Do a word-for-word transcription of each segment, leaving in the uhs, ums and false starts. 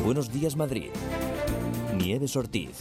Buenos Días Madrid. Nieves Ortiz.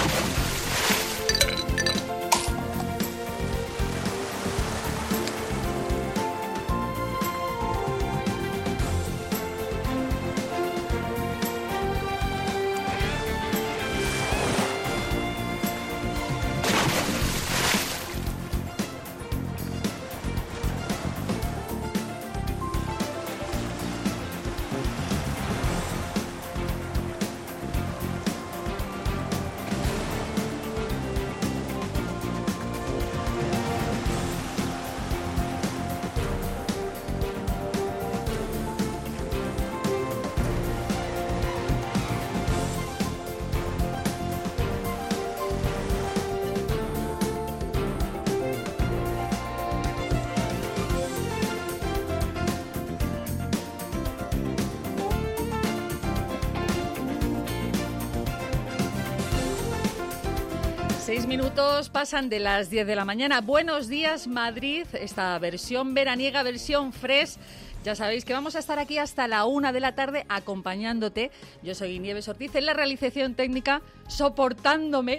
Seis minutos pasan de las diez de la mañana. Buenos días, Madrid. Esta versión veraniega, versión fresh. Ya sabéis que vamos a estar aquí hasta la una de la tarde acompañándote. Yo soy Nieves Ortiz. En la realización técnica, soportándome,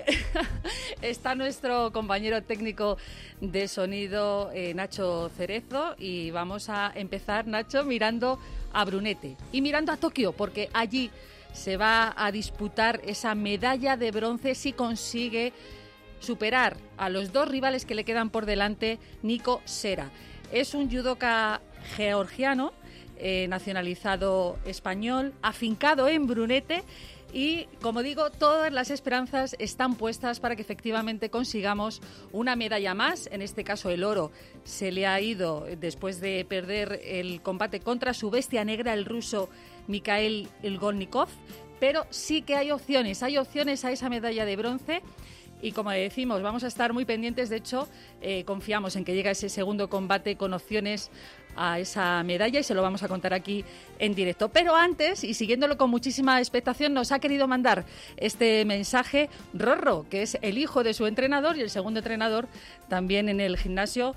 está nuestro compañero técnico de sonido, eh, Nacho Cerezo. Y vamos a empezar, Nacho, mirando a Brunete y mirando a Tokio, porque allí se va a disputar esa medalla de bronce si consigue superar a los dos rivales que le quedan por delante, Nico Sera. Es un judoka georgiano, eh, nacionalizado español, afincado en Brunete y, como digo, todas las esperanzas están puestas para que efectivamente consigamos una medalla más. En este caso, el oro se le ha ido después de perder el combate contra su bestia negra, el ruso Mikhail Ilgolnikov, pero sí que hay opciones, hay opciones a esa medalla de bronce. Y como decimos, vamos a estar muy pendientes. De hecho, eh, confiamos en que llegue ese segundo combate con opciones a esa medalla y se lo vamos a contar aquí en directo. Pero antes, y siguiéndolo con muchísima expectación, nos ha querido mandar este mensaje Rorro, que es el hijo de su entrenador y el segundo entrenador también en el gimnasio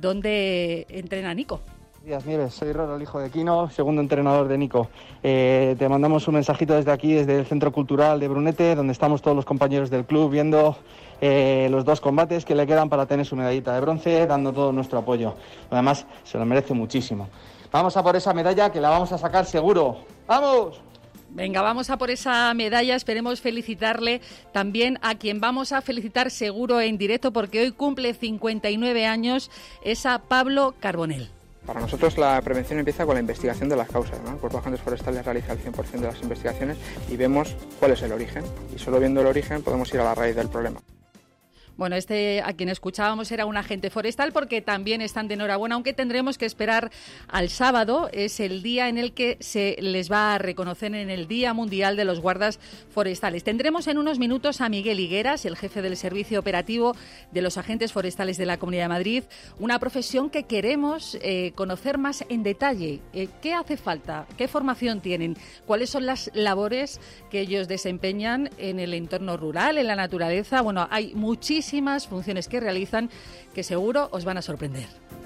donde entrena Nico. Buenos días, Nieves. Soy Rorro, el hijo de Kino, segundo entrenador de Nico. Eh, te mandamos un mensajito desde aquí, desde el Centro Cultural de Brunete, donde estamos todos los compañeros del club viendo eh, los dos combates que le quedan para tener su medallita de bronce, dando todo nuestro apoyo. Además, se lo merece muchísimo. Vamos a por esa medalla que la vamos a sacar seguro. ¡Vamos! Venga, vamos a por esa medalla. Esperemos felicitarle también a quien vamos a felicitar seguro en directo, porque hoy cumple cincuenta y nueve años, es a Pablo Carbonell. Para nosotros la prevención empieza con la investigación de las causas, ¿no? El Cuerpo de Agentes Forestales realiza el cien por ciento de las investigaciones y vemos cuál es el origen. Y solo viendo el origen podemos ir a la raíz del problema. Bueno, este a quien escuchábamos era un agente forestal, porque también están de enhorabuena, aunque tendremos que esperar al sábado. Es el día en el que se les va a reconocer en el Día Mundial de los Guardas Forestales. Tendremos en unos minutos a Miguel Higueras, el jefe del Servicio Operativo de los Agentes Forestales de la Comunidad de Madrid, una profesión que queremos eh, conocer más en detalle. Eh, ¿Qué hace falta? ¿Qué formación tienen? ¿Cuáles son las labores que ellos desempeñan en el entorno rural, en la naturaleza? Bueno, hay muchísimas funciones que realizan que seguro os van a sorprender.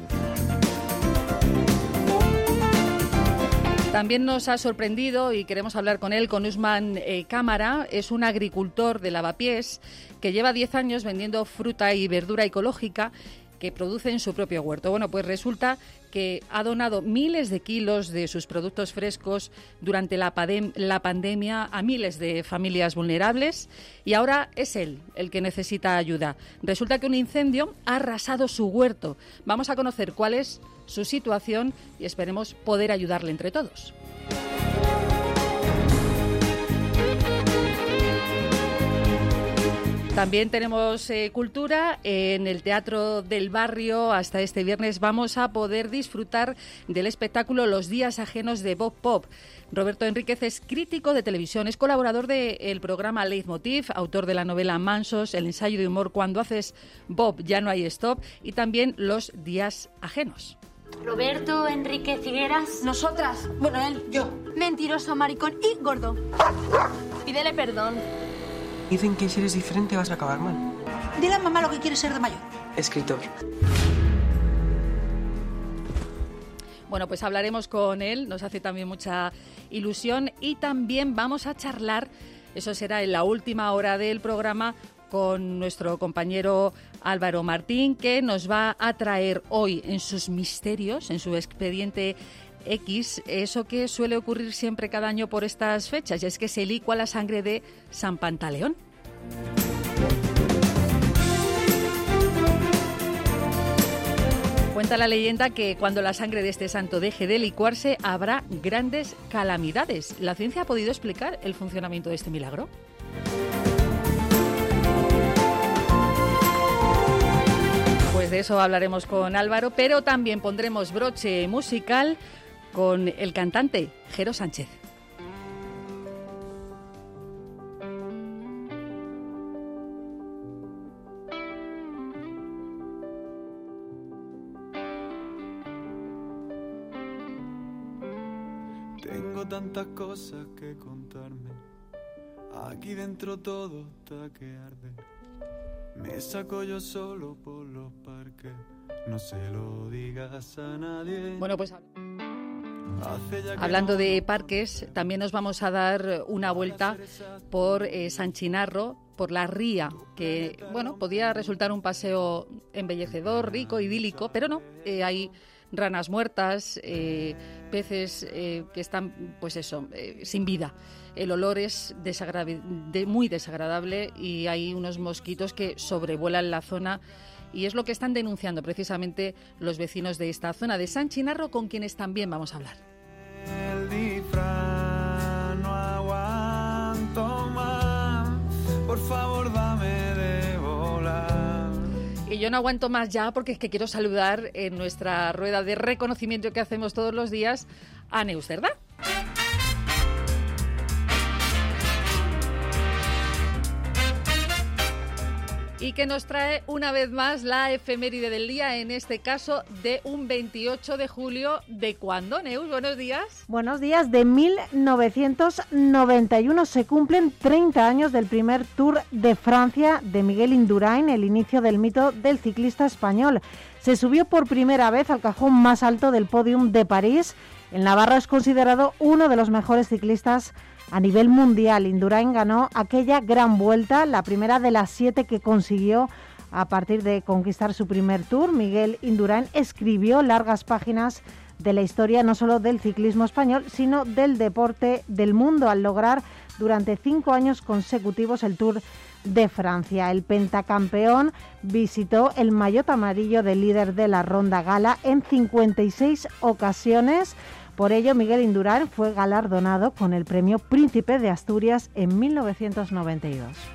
También nos ha sorprendido y queremos hablar con él, con Usman eh, Cámara. Es un agricultor de Lavapiés que lleva diez años vendiendo fruta y verdura ecológica que produce en su propio huerto. Bueno, pues resulta que ha donado miles de kilos de sus productos frescos durante la, padem- la pandemia a miles de familias vulnerables y ahora es él el que necesita ayuda. Resulta que un incendio ha arrasado su huerto. Vamos a conocer cuál es su situación y esperemos poder ayudarle entre todos. También tenemos eh, cultura. En el Teatro del Barrio hasta este viernes vamos a poder disfrutar del espectáculo Los Días Ajenos de Bob Pop. Roberto Enríquez es crítico de televisión, es colaborador del programa Leitmotiv, autor de la novela Mansos, el ensayo de humor Cuando haces Bob ya no hay stop y también Los Días Ajenos. Roberto Enríquez Higueras. Nosotras. Bueno, él, yo. Mentiroso, maricón y gordo. Pídele perdón. Dicen que si eres diferente vas a acabar mal. Dile a mamá lo que quieres ser de mayor. Escritor. Bueno, pues hablaremos con él, nos hace también mucha ilusión y también vamos a charlar, eso será en la última hora del programa, con nuestro compañero Álvaro Martín, que nos va a traer hoy en sus misterios, en su expediente X, eso que suele ocurrir siempre cada año por estas fechas, y es que se licua la sangre de San Pantaleón. Cuenta la leyenda que cuando la sangre de este santo deje de licuarse habrá grandes calamidades. ¿La ciencia ha podido explicar el funcionamiento de este milagro? Pues de eso hablaremos con Álvaro, pero también pondremos broche musical con el cantante Jero Sánchez. Tengo tantas cosas que contarme, aquí dentro todo está que arde. Me saco yo solo por los parques, no se lo digas a nadie. Bueno, pues hablando de parques, también nos vamos a dar una vuelta por eh, San Chinarro, por la ría, que bueno, podía resultar un paseo embellecedor, rico, idílico, pero no, eh, hay ranas muertas, eh, peces eh, que están, pues eso, eh, sin vida. El olor es desagra- de, muy desagradable y hay unos mosquitos que sobrevuelan la zona y es lo que están denunciando precisamente los vecinos de esta zona de San Chinarro, con quienes también vamos a hablar. El disfraz no aguanto más, por favor dame de volar. Y yo no aguanto más ya porque es que quiero saludar en nuestra rueda de reconocimiento que hacemos todos los días a Neus Cerdá. Y que nos trae una vez más la efeméride del día, en este caso de un veintiocho de julio. ¿De cuándo, Neus? Buenos días. Buenos días. De mil novecientos noventa y uno se cumplen treinta años del primer Tour de Francia de Miguel Indurain, el inicio del mito del ciclista español. Se subió por primera vez al cajón más alto del Podium de París. El navarro es considerado uno de los mejores ciclistas a nivel mundial. Indurain ganó aquella gran vuelta, la primera de las siete que consiguió a partir de conquistar su primer Tour. Miguel Indurain escribió largas páginas de la historia no solo del ciclismo español, sino del deporte del mundo, al lograr durante cinco años consecutivos el Tour de Francia. El pentacampeón visitó el maillot amarillo del líder de la Ronda Gala en cincuenta y seis ocasiones. Por ello, Miguel Indurain fue galardonado con el premio Príncipe de Asturias en mil novecientos noventa y dos.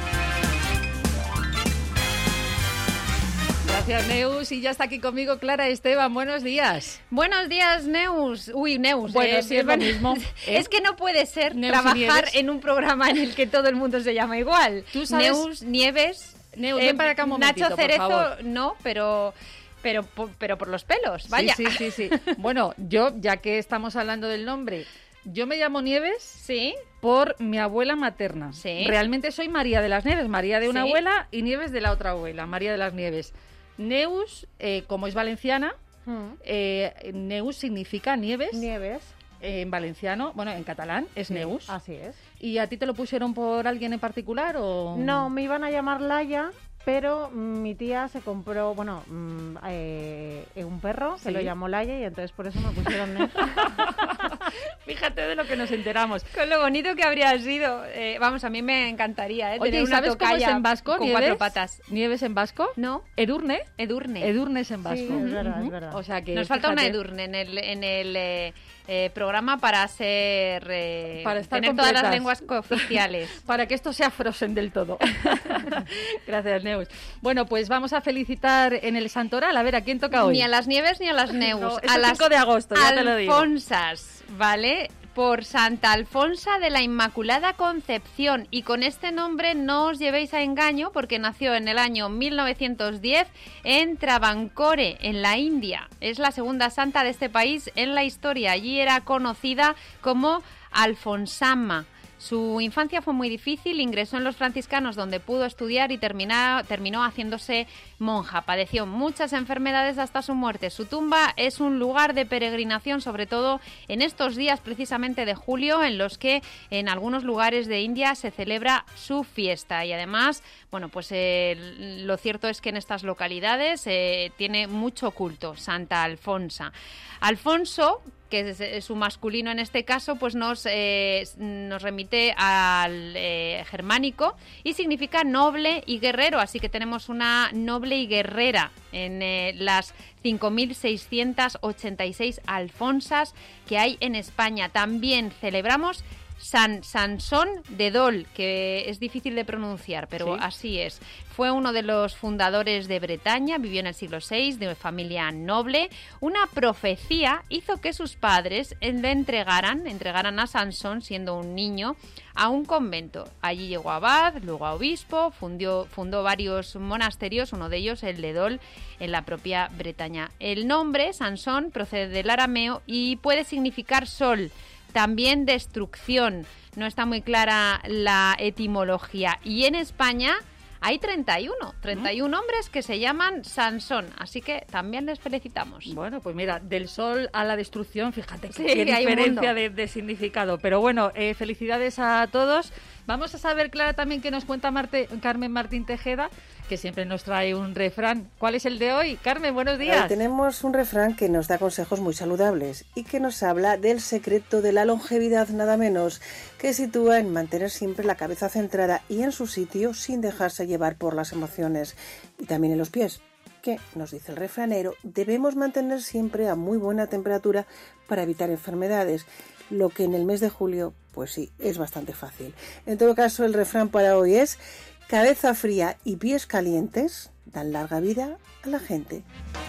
Gracias, Neus. Y ya está aquí conmigo Clara Esteban. Buenos días. Buenos días, Neus. Uy, Neus. Bueno, eh, sí, es lo mismo. ¿eh? Es que no puede ser Neus trabajar en un programa en el que todo el mundo se llama igual. ¿Tú sabes? Neus, Nieves... Neus, ven para acá un momentito, Nacho Cerezo, por favor. no, pero... Pero, pero por los pelos, vaya. Sí, sí, sí, sí. Bueno, yo, ya que estamos hablando del nombre, yo me llamo Nieves sí. por mi abuela materna. Sí. Realmente soy María de las Nieves, María de una sí. abuela y Nieves de la otra abuela, María de las Nieves. Neus, eh, como es valenciana, mm. eh, Neus significa nieves. Nieves. Eh, en valenciano, bueno, en catalán es sí, Neus. Así es. ¿Y a ti te lo pusieron por alguien en particular o...? No, me iban a llamar Laia, pero mi tía se compró, bueno, mmm, eh, un perro que ¿sí? lo llamó Laia y entonces por eso me pusieron Neus. Fíjate de lo que nos enteramos. Con lo bonito que habría sido. Eh, vamos, a mí me encantaría, ¿eh? Oye, tener ¿y sabes una cómo es en vasco, con Nieves? cuatro patas. ¿Nieves en vasco? No. ¿Edurne? Edurne. Edurne es en vasco. Sí, es verdad, uh-huh. es verdad. O sea que, nos fíjate, falta una Edurne en el, en el eh, eh, programa para ser... Eh, para estar tener completas. todas las lenguas cooficiales. Para que esto sea frozen del todo. Gracias, Neus. Bueno, pues vamos a felicitar en el Santoral. A ver, ¿a quién toca hoy? Ni a las Nieves ni a las Neus. No, es a el las cinco de agosto, ya te lo digo. Alfonsas, ¿vale? Por Santa Alfonsa de la Inmaculada Concepción. Y con este nombre no os llevéis a engaño porque nació en el año mil novecientos diez en Travancore, en la India. Es la segunda santa de este país en la historia. Allí era conocida como Alfonsama. Su infancia fue muy difícil, ingresó en los franciscanos donde pudo estudiar y termina, terminó haciéndose monja. Padeció muchas enfermedades hasta su muerte. Su tumba es un lugar de peregrinación, sobre todo en estos días precisamente de julio, en los que en algunos lugares de India se celebra su fiesta. Y además, bueno, pues eh, lo cierto es que en estas localidades eh, tiene mucho culto, Santa Alfonsa. Alfonso, que es su masculino en este caso, pues nos, eh, nos remite al eh, germánico y significa noble y guerrero, así que tenemos una noble y guerrera en eh, las cinco mil seiscientas ochenta y seis Alfonsas que hay en España. También celebramos San Sansón de Dol, que es difícil de pronunciar, pero sí, así es. Fue uno de los fundadores de Bretaña, vivió en el siglo seis, de familia noble. Una profecía hizo que sus padres le entregaran, entregaran a Sansón, siendo un niño, a un convento. Allí llegó abad, luego a obispo, fundió, fundó varios monasterios, uno de ellos el de Dol, en la propia Bretaña. El nombre, Sansón, procede del arameo y puede significar sol, también destrucción. No está muy clara la etimología. Y en España hay treinta y uno, treinta y uno hombres que se llaman Sansón, así que también les felicitamos. Bueno, pues mira, del sol a la destrucción, fíjate sí, qué diferencia de, de significado. Pero bueno, eh, felicidades a todos. Vamos a saber, Clara, también que nos cuenta Marte, Carmen Martín Tejeda, que siempre nos trae un refrán. ¿Cuál es el de hoy? Carmen, buenos días. Hoy tenemos un refrán que nos da consejos muy saludables y que nos habla del secreto de la longevidad, nada menos, que sitúa en mantener siempre la cabeza centrada y en su sitio sin dejarse llevar por las emociones, y también en los pies, que, nos dice el refranero, debemos mantener siempre a muy buena temperatura para evitar enfermedades, lo que en el mes de julio, pues sí, es bastante fácil. En todo caso, el refrán para hoy es: cabeza fría y pies calientes dan larga vida a la gente.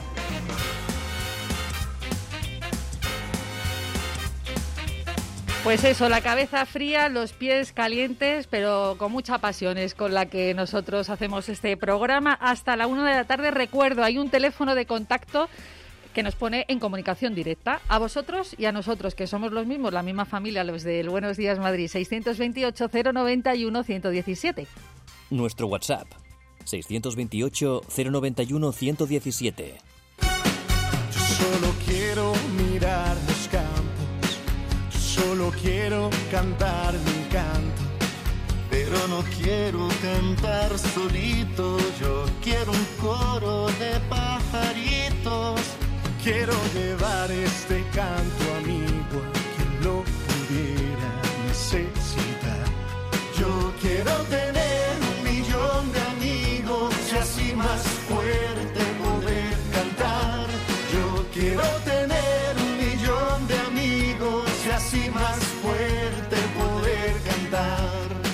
Pues eso, la cabeza fría, los pies calientes, pero con mucha pasión es con la que nosotros hacemos este programa hasta la una de la tarde. Recuerdo, hay un teléfono de contacto que nos pone en comunicación directa a vosotros y a nosotros, que somos los mismos, la misma familia, los del Buenos Días Madrid, seiscientos veintiocho, cero noventa y uno, ciento diecisiete. Nuestro WhatsApp, seiscientos veintiocho, cero noventa y uno, ciento diecisiete. Yo solo quiero mirar los campos, yo solo quiero cantar mi canto, pero no quiero cantar solito, yo quiero un coro de pajaritos. Quiero llevar este canto amigo a quien lo pudiera necesitar. Yo quiero tener un millón de amigos y así más fuerte poder cantar. Yo quiero tener un millón de amigos y así más fuerte poder cantar.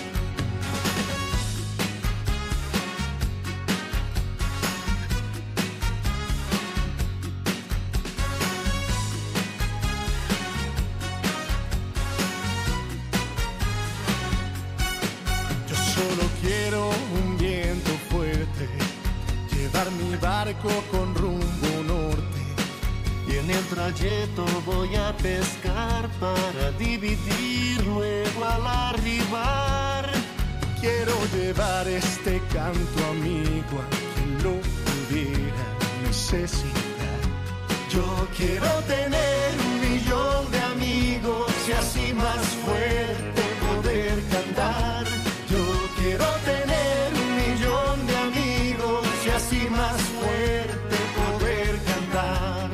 Solo quiero un viento fuerte, llevar mi barco con rumbo norte, y en el trayecto voy a pescar para dividir luego al arribar. Quiero llevar este canto amigo a quien lo pudiera necesitar. Yo quiero tener un millón de amigos y así más fuerte poder cantar. Quiero tener un millón de amigos y así más fuerte poder cantar.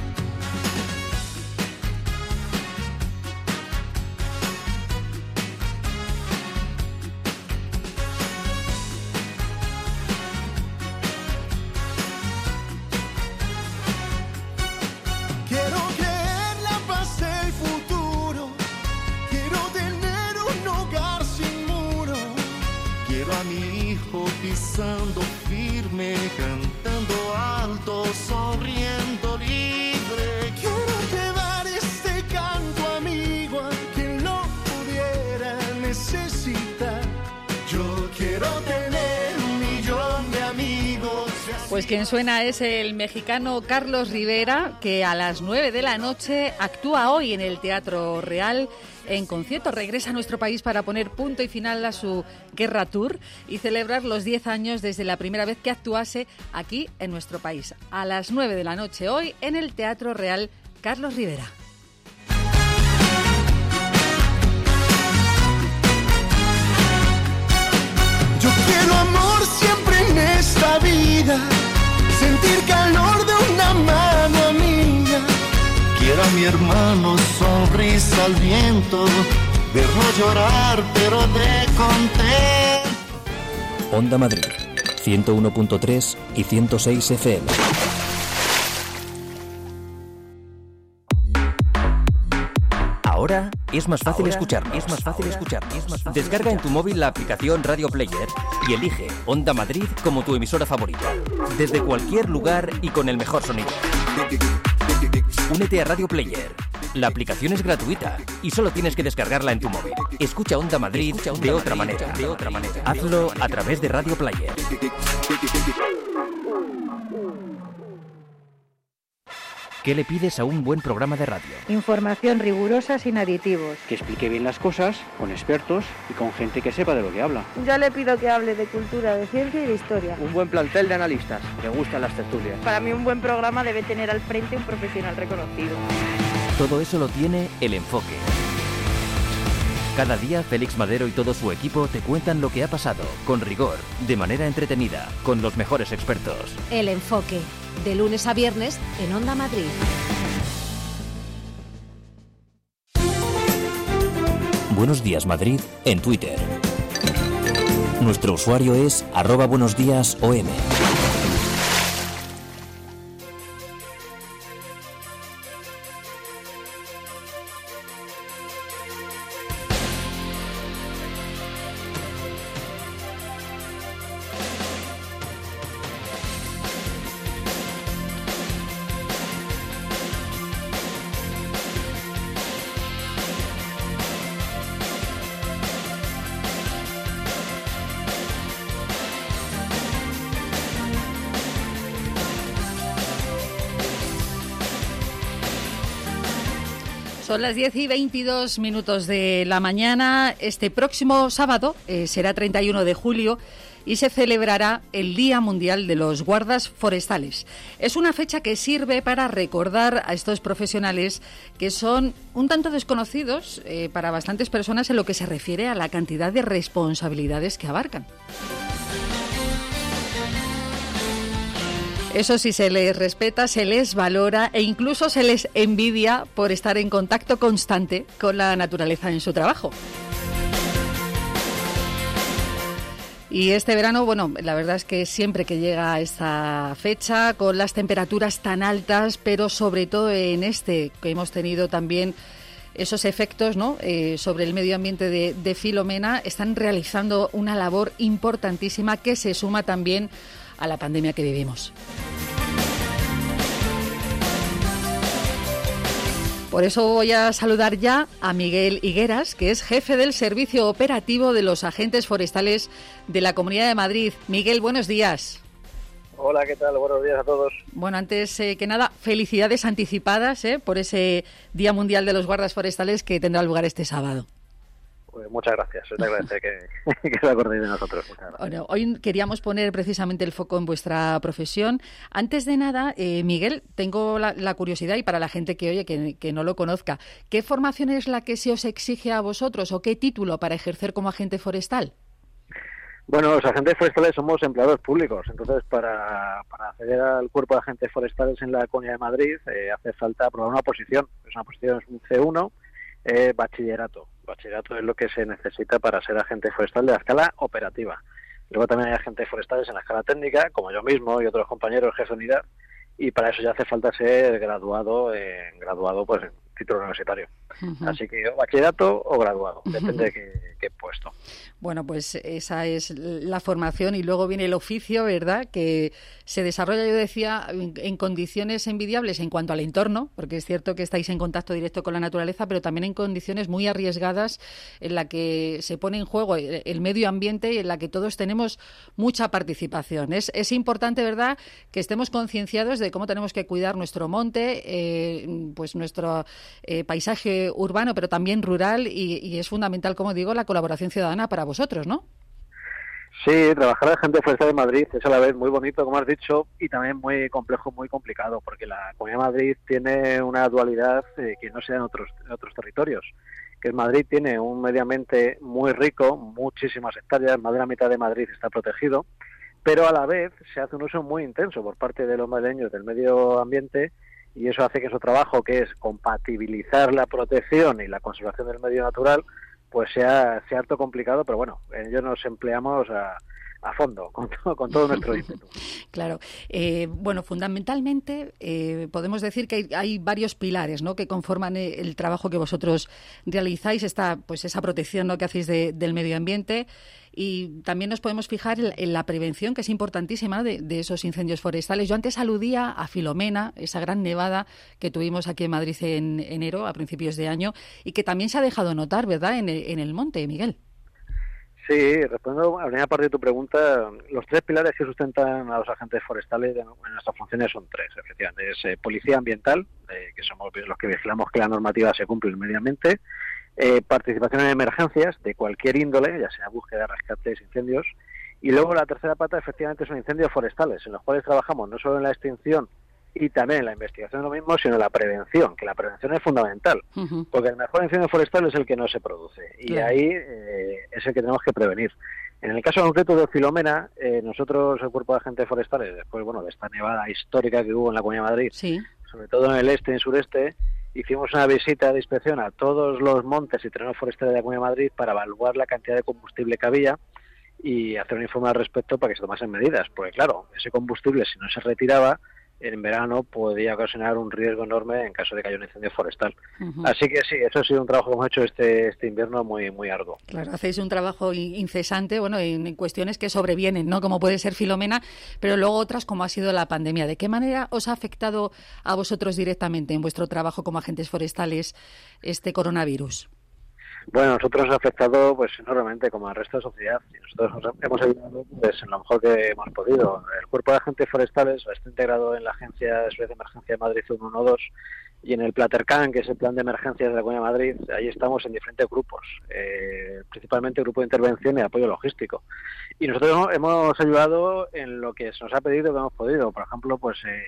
Quiero que la paz del futuro, quiero tener un hogar sin muro. Quiero a mi hijo pisando firme, cantando alto, sonriendo libre. Quiero llevar este canto amigo a quien lo pudiera necesitar. Yo quiero tener un millón de amigos. Pues quien suena es el mexicano Carlos Rivera, que a las nueve de la noche actúa hoy en el Teatro Real en concierto. Regresa a nuestro país para poner punto y final a su Guerra Tour y celebrar los diez años desde la primera vez que actuase aquí en nuestro país. A las nueve de la noche hoy en el Teatro Real Carlos Rivera. Yo quiero amor siempre en esta vida, sentir calor de una mano amiga. Quiero a mi hermano sonrisa al viento, verlo llorar pero de contento. Onda Madrid, ciento uno punto tres y ciento seis F M. Ahora es más fácil escucharnos. Es más fácil escucharnos. Descarga en tu móvil la aplicación Radio Player y elige Onda Madrid como tu emisora favorita. Desde cualquier lugar y con el mejor sonido. Únete a Radio Player. La aplicación es gratuita y solo tienes que descargarla en tu móvil. Escucha Onda Madrid de otra manera. De otra manera. Hazlo a través de Radio Player. ¿Qué le pides a un buen programa de radio? Información rigurosa sin aditivos. Que explique bien las cosas, con expertos y con gente que sepa de lo que habla. Ya le pido que hable de cultura, de ciencia y de historia. Un buen plantel de analistas, que gustan las tertulias. Para mí un buen programa debe tener al frente un profesional reconocido. Todo eso lo tiene El Enfoque. Cada día Félix Madero y todo su equipo te cuentan lo que ha pasado, con rigor, de manera entretenida, con los mejores expertos. El Enfoque, de lunes a viernes en Onda Madrid. Buenos días Madrid en Twitter. Nuestro usuario es arroba buenos días O M. Son las diez y veintidós minutos de la mañana. Este próximo sábado eh, será treinta y uno de julio y se celebrará el Día Mundial de los Guardas Forestales. Es una fecha que sirve para recordar a estos profesionales que son un tanto desconocidos eh, para bastantes personas en lo que se refiere a la cantidad de responsabilidades que abarcan. Eso sí, se les respeta, se les valora e incluso se les envidia por estar en contacto constante con la naturaleza en su trabajo. Y este verano, bueno, la verdad es que siempre que llega esta fecha, con las temperaturas tan altas, pero sobre todo en este, que hemos tenido también esos efectos, ¿no?, eh, sobre el medio ambiente de, de Filomena, están realizando una labor importantísima que se suma también a la pandemia que vivimos. Por eso voy a saludar ya a Miguel Higueras, que es jefe del Servicio Operativo de los Agentes Forestales de la Comunidad de Madrid. Miguel, buenos días. Hola, ¿qué tal? Buenos días a todos. Bueno, antes eh, que nada, felicidades anticipadas eh, por ese Día Mundial de los Guardas Forestales que tendrá lugar este sábado. Pues muchas gracias, os agradezco que, que os acordéis de nosotros. Bueno, hoy queríamos poner precisamente el foco en vuestra profesión. Antes de nada, eh, Miguel, tengo la, la curiosidad, y para la gente que oye, que, que no lo conozca, ¿qué formación es la que se os exige a vosotros o qué título para ejercer como agente forestal? Bueno, los agentes forestales somos empleados públicos, entonces para, para acceder al cuerpo de agentes forestales en la Comunidad de Madrid eh, hace falta aprobar una oposición. Es una oposición, es un C uno, eh, bachillerato. Bachillerato es lo que se necesita para ser agente forestal de la escala operativa. Luego también hay agentes forestales en la escala técnica, como yo mismo y otros compañeros jefe de unidad, y para eso ya hace falta ser graduado, eh, graduado pues en título universitario. Uh-huh. Así que o bachillerato o graduado, depende uh-huh. de qué, qué puesto. Bueno, pues esa es la formación y luego viene el oficio, ¿verdad?, que se desarrolla, yo decía, en, en condiciones envidiables en cuanto al entorno, porque es cierto que estáis en contacto directo con la naturaleza, pero también en condiciones muy arriesgadas en la que se pone en juego el, el medio ambiente y en la que todos tenemos mucha participación. Es, es importante, ¿verdad?, que estemos concienciados de cómo tenemos que cuidar nuestro monte, eh, pues nuestro eh, paisaje urbano, pero también rural, y, y es fundamental, como digo, la colaboración ciudadana para vosotros, ¿no? Sí, trabajar en la Agente Forestal de Madrid es a la vez muy bonito, como has dicho, y también muy complejo, muy complicado, porque la Comunidad de Madrid tiene una dualidad eh, que no se da en otros, en otros territorios. Que Madrid tiene un medio ambiente muy rico, muchísimas hectáreas, más de la mitad de Madrid está protegido, pero a la vez se hace un uso muy intenso por parte de los madrileños del medio ambiente, y eso hace que su trabajo, que es compatibilizar la protección y la conservación del medio natural, pues sea, sea harto complicado, pero bueno, ellos nos empleamos a, a fondo, con, to, con todo nuestro ímpetu. Claro. Eh, bueno, fundamentalmente eh, podemos decir que hay, hay varios pilares, ¿no?, que conforman el trabajo que vosotros realizáis, esta, pues esa protección, ¿no?, que hacéis de, del medio ambiente, y también nos podemos fijar en, en la prevención, que es importantísima, de, de esos incendios forestales. Yo antes aludía a Filomena, esa gran nevada que tuvimos aquí en Madrid en enero, a principios de año, y que también se ha dejado notar, ¿verdad?, en el, en el monte, Miguel. Sí, respondiendo a la primera parte de tu pregunta, los tres pilares que sustentan a los agentes forestales en nuestras funciones son tres, efectivamente. Es eh, policía ambiental, eh, que somos los que vigilamos que la normativa se cumple en el medio ambiente, eh, participación en emergencias de cualquier índole, ya sea búsqueda, rescates, incendios, y luego la tercera pata efectivamente son incendios forestales, en los cuales trabajamos no solo en la extinción y también en la investigación lo mismo, sino en la prevención, que la prevención es fundamental, uh-huh. porque el mejor incendio forestal es el que no se produce, y claro. ahí eh, es el que tenemos que prevenir. En el caso concreto de Filomena, eh, nosotros, el Cuerpo de Agentes Forestales, después bueno de esta nevada histórica que hubo en la Comunidad de Madrid, sí. sobre todo en el este y en el sureste, hicimos una visita de inspección a todos los montes y terrenos forestales de la Comunidad de Madrid para evaluar la cantidad de combustible que había y hacer un informe al respecto para que se tomasen medidas, porque claro, ese combustible, si no se retiraba, en verano podía ocasionar un riesgo enorme en caso de que haya un incendio forestal. Uh-huh. Así que sí, eso ha sido un trabajo que hemos hecho este este invierno muy muy arduo. Claro, hacéis un trabajo incesante, bueno, en, en cuestiones que sobrevienen, ¿no?, como puede ser Filomena, pero luego otras como ha sido la pandemia. ¿De qué manera os ha afectado a vosotros directamente en vuestro trabajo como agentes forestales este coronavirus? Bueno, nosotros nos ha afectado pues enormemente como al resto de la sociedad, y nosotros nos hemos ayudado pues, en lo mejor que hemos podido. El Cuerpo de Agentes Forestales está integrado en la Agencia de Emergencia de Madrid uno uno dos y en el Platercan, que es el Plan de Emergencias de la Comunidad de Madrid. Ahí estamos en diferentes grupos, eh, principalmente grupo de intervención y apoyo logístico. Y nosotros hemos ayudado en lo que se nos ha pedido que hemos podido. Por ejemplo, pues... Eh,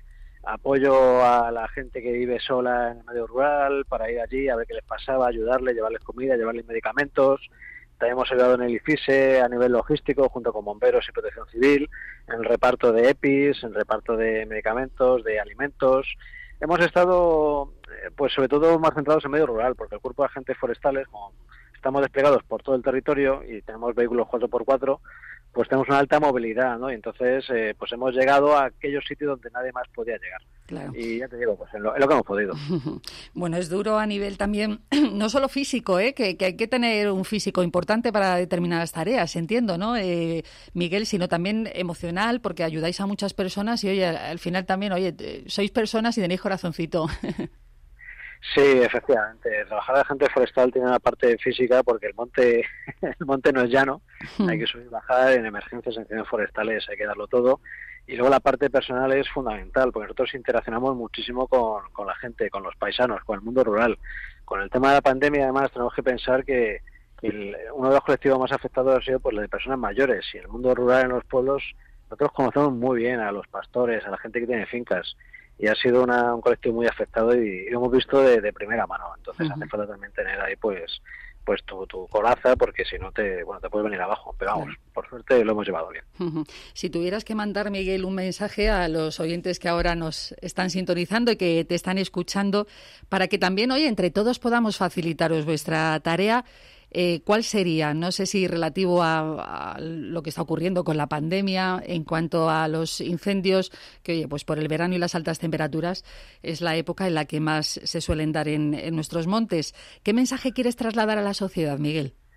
apoyo a la gente que vive sola en el medio rural para ir allí a ver qué les pasaba, ayudarles, llevarles comida, llevarles medicamentos. También hemos ayudado en el IFISE a nivel logístico junto con bomberos y protección civil, en el reparto de EPIs, en el reparto de medicamentos, de alimentos. Hemos estado, pues sobre todo más centrados en medio rural, porque el Cuerpo de Agentes Forestales, como estamos desplegados por todo el territorio y tenemos vehículos cuatro por cuatro, pues tenemos una alta movilidad, ¿no? Y entonces, eh, pues hemos llegado a aquellos sitios donde nadie más podía llegar. Claro. Y ya te digo, pues en lo, en lo que hemos podido. Bueno, es duro a nivel también, no solo físico, ¿eh? Que, que hay que tener un físico importante para determinadas tareas, entiendo, ¿no, eh, Miguel? Sino también emocional, porque ayudáis a muchas personas y, oye, al final también, oye, sois personas y tenéis corazoncito. Sí, efectivamente. Trabajar de agente forestal tiene una parte física porque el monte el monte no es llano, hay que subir y bajar, en emergencias, en incendios forestales hay que darlo todo. Y luego la parte personal es fundamental, porque nosotros interaccionamos muchísimo con, con la gente, con los paisanos, con el mundo rural. Con el tema de la pandemia, además, tenemos que pensar que el, uno de los colectivos más afectados ha sido pues, la de personas mayores. Y el mundo rural en los pueblos, nosotros conocemos muy bien a los pastores, a la gente que tiene fincas. Y ha sido una, un colectivo muy afectado y, y lo hemos visto de, de primera mano. Entonces uh-huh. hace falta también tener ahí pues pues tu, tu coraza, porque si no te bueno te puedes venir abajo. Pero vamos, claro. por suerte lo hemos llevado bien. Uh-huh. Si tuvieras que mandar, Miguel, un mensaje a los oyentes que ahora nos están sintonizando y que te están escuchando, para que también, oye, entre todos podamos facilitaros vuestra tarea, Eh, ¿cuál sería? No sé si relativo a, a lo que está ocurriendo con la pandemia, en cuanto a los incendios, que oye, pues por el verano y las altas temperaturas es la época en la que más se suelen dar en, en nuestros montes. ¿Qué mensaje quieres trasladar a la sociedad, Miguel?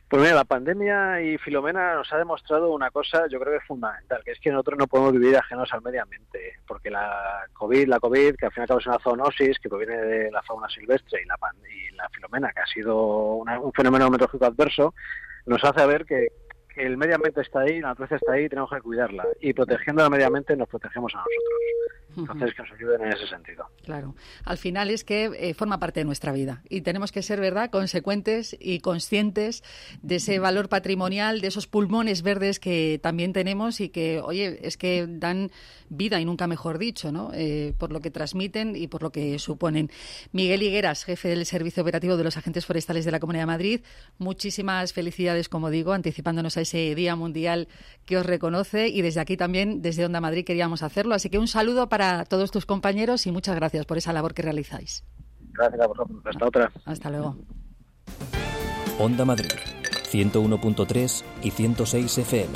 Pues mira, la pandemia y Filomena nos ha demostrado una cosa, yo creo que es fundamental, que es que nosotros no podemos vivir ajenos al medio ambiente, porque la COVID, la COVID, que al fin y al cabo es una zoonosis que proviene de la fauna silvestre, y la, y la Filomena, que ha sido una, un fenómeno meteorológico adverso, nos hace ver que, que el medio ambiente está ahí, la naturaleza está ahí, y tenemos que cuidarla. Y protegiendo al medio ambiente nos protegemos a nosotros. Entonces, que nos ayuden en ese sentido. Claro. Al final es que eh, forma parte de nuestra vida y tenemos que ser, ¿verdad?, consecuentes y conscientes de ese valor patrimonial, de esos pulmones verdes que también tenemos y que, oye, es que dan vida y nunca mejor dicho, ¿no?, eh, por lo que transmiten y por lo que suponen. Miguel Higueras, jefe del Servicio Operativo de los Agentes Forestales de la Comunidad de Madrid, muchísimas felicidades, como digo, anticipándonos a ese Día Mundial que os reconoce, y desde aquí también, desde Onda Madrid, queríamos hacerlo. Así que un saludo para a todos tus compañeros y muchas gracias por esa labor que realizáis. Gracias a vosotros. Hasta otra. Hasta luego. Onda Madrid, ciento uno punto tres y ciento seis F M.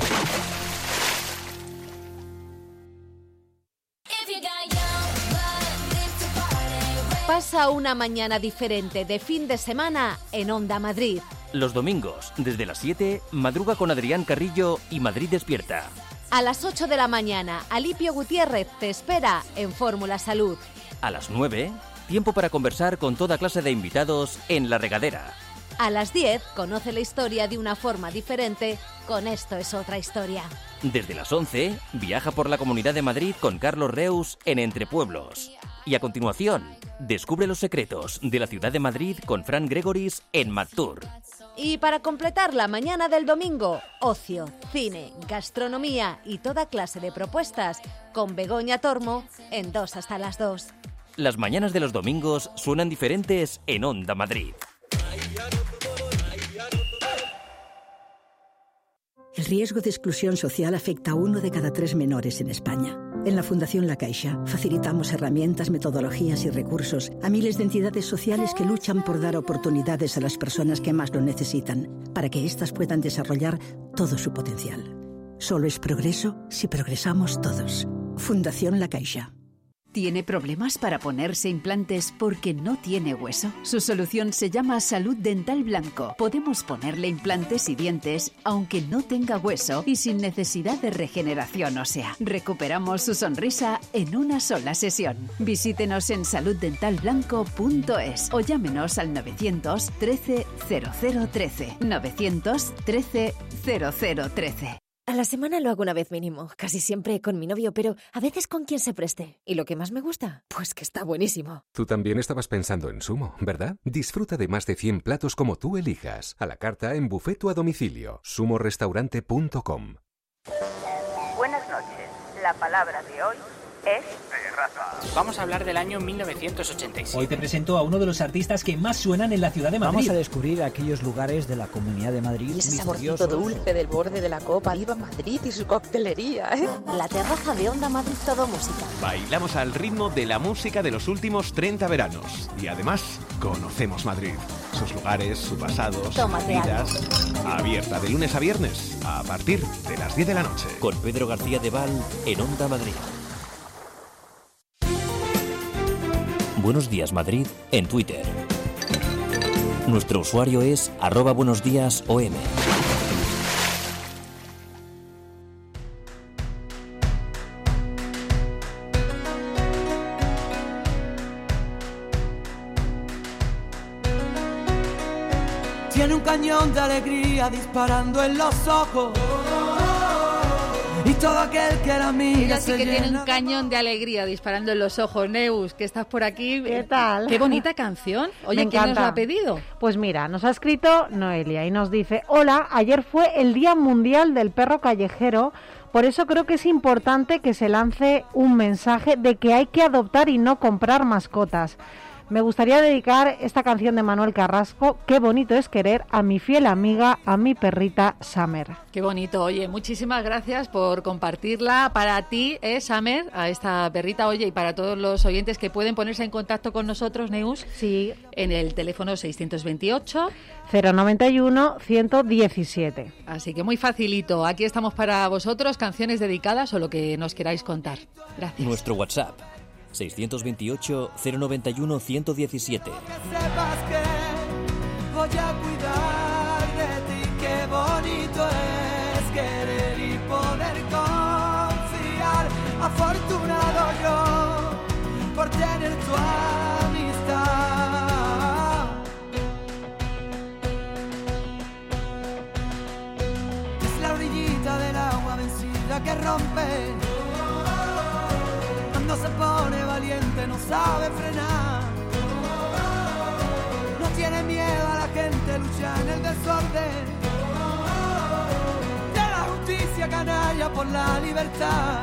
Pasa una mañana diferente de fin de semana en Onda Madrid. Los domingos, desde las siete, madruga con Adrián Carrillo y Madrid Despierta. A las ocho de la mañana, Alipio Gutiérrez te espera en Fórmula Salud. A las nueve, tiempo para conversar con toda clase de invitados en La Regadera. A las diez, conoce la historia de una forma diferente con Esto es otra historia. Desde las once, viaja por la Comunidad de Madrid con Carlos Reus en Entre Pueblos. Y a continuación, descubre los secretos de la ciudad de Madrid con Fran Gregoris en MadTour. Y para completar la mañana del domingo, ocio, cine, gastronomía y toda clase de propuestas con Begoña Tormo en Dos hasta las dos. Las mañanas de los domingos suenan diferentes en Onda Madrid. El riesgo de exclusión social afecta a uno de cada tres menores en España. En la Fundación La Caixa facilitamos herramientas, metodologías y recursos a miles de entidades sociales que luchan por dar oportunidades a las personas que más lo necesitan, para que éstas puedan desarrollar todo su potencial. Solo es progreso si progresamos todos. Fundación La Caixa. ¿Tiene problemas para ponerse implantes porque no tiene hueso? Su solución se llama Salud Dental Blanco. Podemos ponerle implantes y dientes aunque no tenga hueso y sin necesidad de regeneración ósea. Recuperamos su sonrisa en una sola sesión. Visítenos en salud dental blanco punto es o llámenos al novecientos trece cero cero trece. novecientos trece cero cero trece. A la semana lo hago una vez mínimo, casi siempre con mi novio, pero a veces con quien se preste. ¿Y lo que más me gusta? Pues que está buenísimo. Tú también estabas pensando en Sumo, ¿verdad? Disfruta de más de cien platos como tú elijas. A la carta, en buffet o a domicilio. sumo restaurante punto com. Buenas noches. La palabra de hoy es... terraza. Vamos a hablar del año mil novecientos ochenta y siete. Hoy te presento a uno de los artistas que más suenan en la ciudad de Madrid. Vamos a descubrir aquellos lugares de la Comunidad de Madrid. Y ese saborcito dulce del borde de la copa. Viva Madrid y su coctelería, ¿eh? La terraza de Onda Madrid Todo Música. Bailamos al ritmo de la música de los últimos treinta veranos. Y además, conocemos Madrid. Sus lugares, su pasado, sus vidas. Abierta de lunes a viernes, a partir de las diez de la noche. Con Pedro García de Val en Onda Madrid. Buenos días Madrid en Twitter. Nuestro usuario es arroba buenos días O M. Tiene un cañón de alegría disparando en los ojos. Y todo aquel que la mira Ella sí se que llena tiene un cañón de alegría disparando en los ojos. Neus, que estás por aquí. ¿Qué tal? Qué bonita canción. Oye, Me ¿quién nos encanta. la ha pedido? Pues mira, nos ha escrito Noelia y nos dice: hola, ayer fue el Día Mundial del Perro Callejero, por eso creo que es importante que se lance un mensaje de que hay que adoptar y no comprar mascotas. Me gustaría dedicar esta canción de Manuel Carrasco, Qué bonito es querer, a mi fiel amiga, a mi perrita Summer. Qué bonito. Oye, muchísimas gracias por compartirla. Para ti, eh, Summer, a esta perrita. Oye, y para todos los oyentes que pueden ponerse en contacto con nosotros, Neus, sí, en el teléfono seiscientos veintiocho cero noventa y uno ciento diecisiete. Así que muy facilito. Aquí estamos para vosotros, canciones dedicadas o lo que nos queráis contar. Gracias. Nuestro WhatsApp seiscientos veintiocho cero noventa y uno ciento diecisiete. sepas que voy a cuidar de ti, que tener tu amistad. Es la orillita del agua vencida que rompe. Cuando se pone valiente no sabe frenar. No tiene miedo a la gente, lucha en el desorden. De la justicia canalla por la libertad.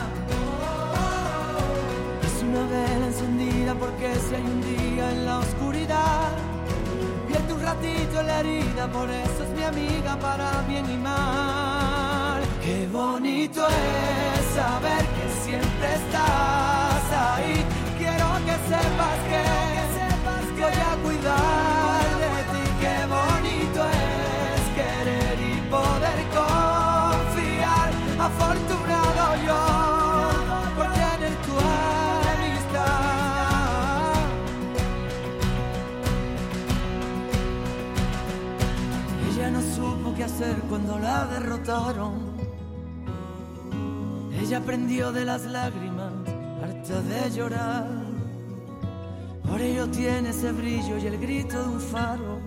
Es una vela encendida porque si hay un día en la oscuridad, vierte un ratito en la herida, por eso es mi amiga para bien y mal. Qué bonito es saber que siempre estás ahí. Quiero que sepas que, que, sepas que voy a cuidar de ti. Qué bonito es querer y poder confiar. Afortunado yo por tener tu amistad. Ella no supo qué hacer cuando la derrotaron. Ella aprendió de las lágrimas, harta de llorar. Por ello tiene ese brillo y el grito de un faro.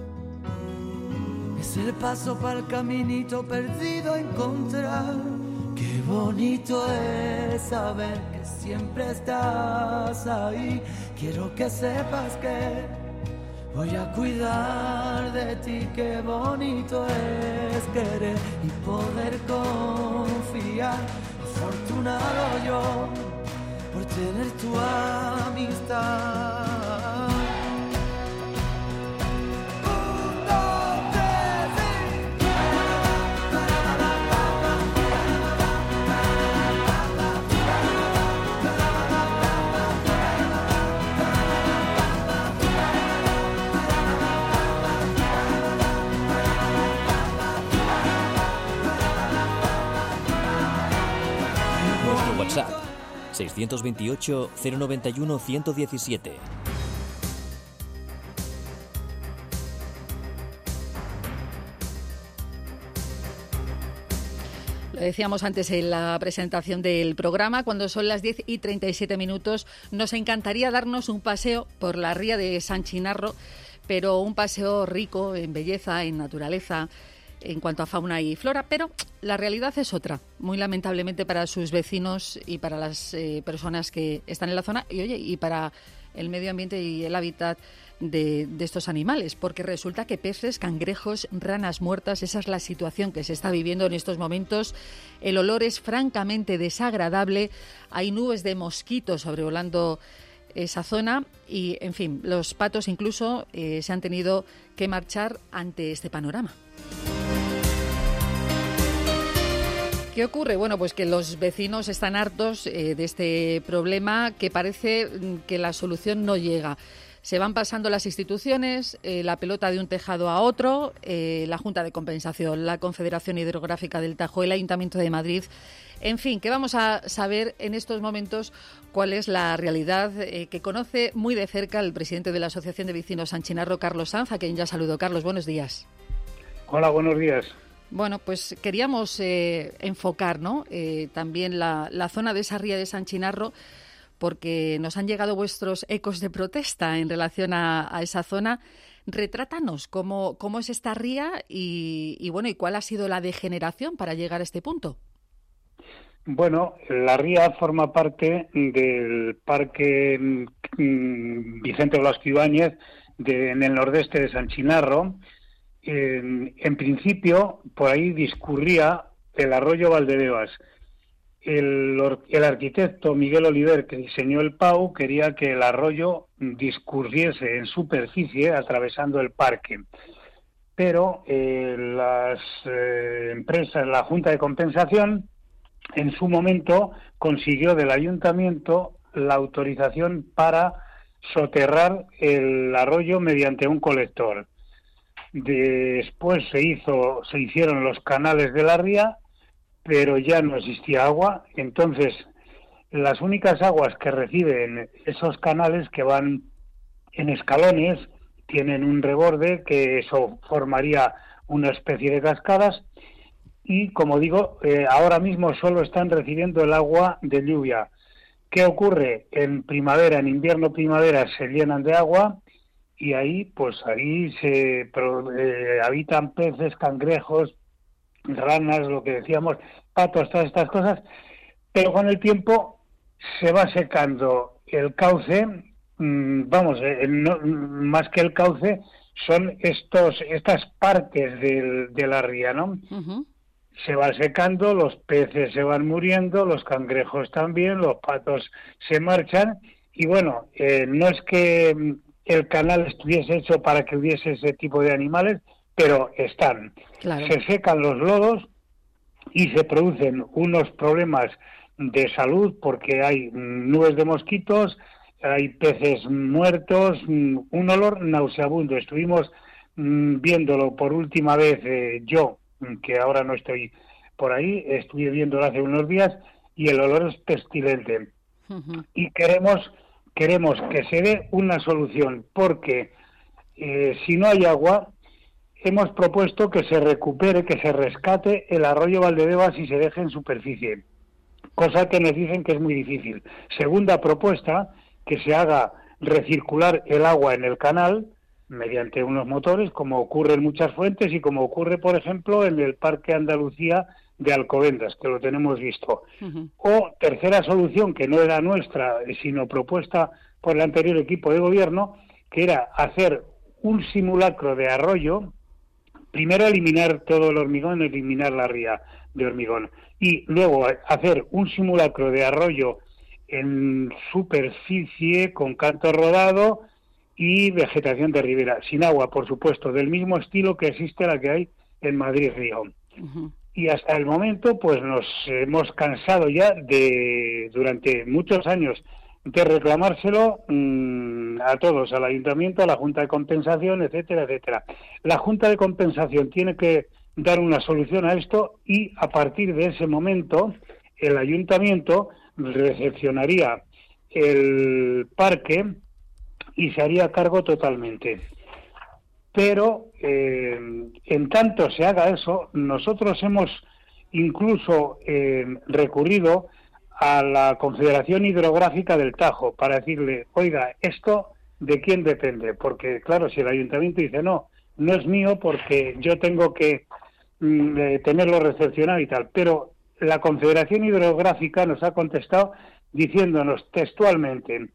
Es el paso para el caminito perdido a encontrar. Qué bonito es saber que siempre estás ahí. Quiero que sepas que voy a cuidar de ti. Qué bonito es querer y poder confiar. Afortunado yo por tener tu amistad. Un, dos, tres, WhatsApp seiscientos veintiocho, cero noventa y uno, ciento diecisiete. Lo decíamos antes en la presentación del programa, cuando son las diez y treinta y siete minutos, nos encantaría darnos un paseo por la ría de San Chinarro, pero un paseo rico en belleza, en naturaleza, en cuanto a fauna y flora, pero la realidad es otra, muy lamentablemente para sus vecinos y para las eh, personas que están en la zona y, oye, y para el medio ambiente y el hábitat de, de estos animales, porque resulta que peces, cangrejos, ranas muertas, esa es la situación que se está viviendo en estos momentos. El olor es francamente desagradable, hay nubes de mosquitos sobrevolando esa zona y, en fin, los patos incluso eh, se han tenido que marchar ante este panorama. ¿Qué ocurre? Bueno, pues que los vecinos están hartos eh, de este problema, que parece que la solución no llega. Se van pasando las instituciones, eh, la pelota de un tejado a otro, eh, la Junta de Compensación, la Confederación Hidrográfica del Tajo, el Ayuntamiento de Madrid. En fin, que vamos a saber en estos momentos cuál es la realidad eh, que conoce muy de cerca el presidente de la Asociación de Vecinos San Chinarro, Carlos Sanz, a quien ya saludo. Carlos, buenos días. Hola, buenos días. Bueno, pues queríamos eh, enfocar, ¿no? eh, también la, la zona de esa ría de San Chinarro, porque nos han llegado vuestros ecos de protesta en relación a, a esa zona. Retrátanos cómo, cómo es esta ría y, y, bueno, y cuál ha sido la degeneración para llegar a este punto. Bueno, la ría forma parte del Parque Vicente Blasco Ibáñez de, en el nordeste de San Chinarro. En, en principio, por ahí discurría el arroyo Valdebebas. El, el arquitecto Miguel Oliver, que diseñó el P A U, quería que el arroyo discurriese en superficie atravesando el parque. Pero eh, las eh, empresas, la Junta de Compensación, en su momento consiguió del ayuntamiento la autorización para soterrar el arroyo mediante un colector. Después se hizo, se hicieron los canales de la ría, pero ya no existía agua. Entonces, las únicas aguas que reciben esos canales, que van en escalones, tienen un reborde, que eso formaría una especie de cascadas, y como digo, eh, ahora mismo solo están recibiendo el agua de lluvia, ¿Qué ocurre? En primavera, en invierno, primavera se llenan de agua y ahí, pues ahí se eh, habitan peces, cangrejos, ranas, lo que decíamos, patos, todas estas cosas, pero con el tiempo se va secando el cauce, mmm, vamos, eh, no, más que el cauce, son estos estas partes del, de la ría, ¿no? Uh-huh. Se va secando, los peces se van muriendo, los cangrejos también, los patos se marchan, y bueno, eh, no es que el canal estuviese hecho para que hubiese ese tipo de animales, pero están. Claro. Se secan los lodos y se producen unos problemas de salud porque hay nubes de mosquitos, hay peces muertos, un olor nauseabundo. Estuvimos mmm, viéndolo por última vez eh, yo, que ahora no estoy por ahí, estuve viéndolo hace unos días y el olor es pestilente. Uh-huh. Y queremos queremos que se dé una solución porque eh, si no hay agua, hemos propuesto que se recupere, que se rescate el arroyo Valdebebas y se deje en superficie, cosa que nos dicen que es muy difícil. Segunda propuesta, que se haga recircular el agua en el canal mediante unos motores, como ocurre en muchas fuentes y como ocurre, por ejemplo, en el Parque Andalucía de Alcobendas, que lo tenemos visto. Uh-huh. O tercera solución, que no era nuestra, sino propuesta por el anterior equipo de gobierno, que era hacer un simulacro de arroyo, primero eliminar todo el hormigón, eliminar la ría de hormigón, y luego hacer un simulacro de arroyo en superficie, con canto rodado y vegetación de ribera, sin agua, por supuesto, del mismo estilo que existe la que hay en Madrid Río. Uh-huh. Y hasta el momento, pues nos hemos cansado ya de, durante muchos años, de reclamárselo mmm, a todos, al Ayuntamiento, a la Junta de Compensación, etcétera, etcétera. La Junta de Compensación tiene que dar una solución a esto y a partir de ese momento el Ayuntamiento recepcionaría el parque y se haría cargo totalmente. Pero eh, en tanto se haga eso, nosotros hemos incluso eh, recurrido a la Confederación Hidrográfica del Tajo para decirle, oiga, ¿esto de quién depende? Porque, claro, si el Ayuntamiento dice, no, no es mío porque yo tengo que mm, eh, tenerlo recepcionado y tal, pero la Confederación Hidrográfica nos ha contestado diciéndonos textualmente: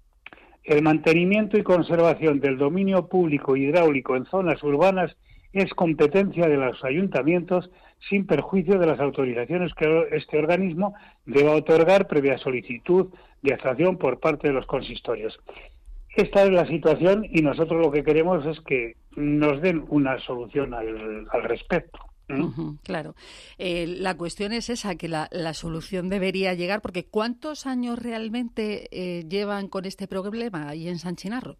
el mantenimiento y conservación del dominio público hidráulico en zonas urbanas es competencia de los ayuntamientos sin perjuicio de las autorizaciones que este organismo deba otorgar previa solicitud de actuación por parte de los consistorios. Esta es la situación y nosotros lo que queremos es que nos den una solución al, al respecto. ¿Mm? Uh-huh, claro. Eh, la cuestión es esa, que la, la solución debería llegar, porque ¿cuántos años realmente eh, llevan con este problema ahí en San Chinarro?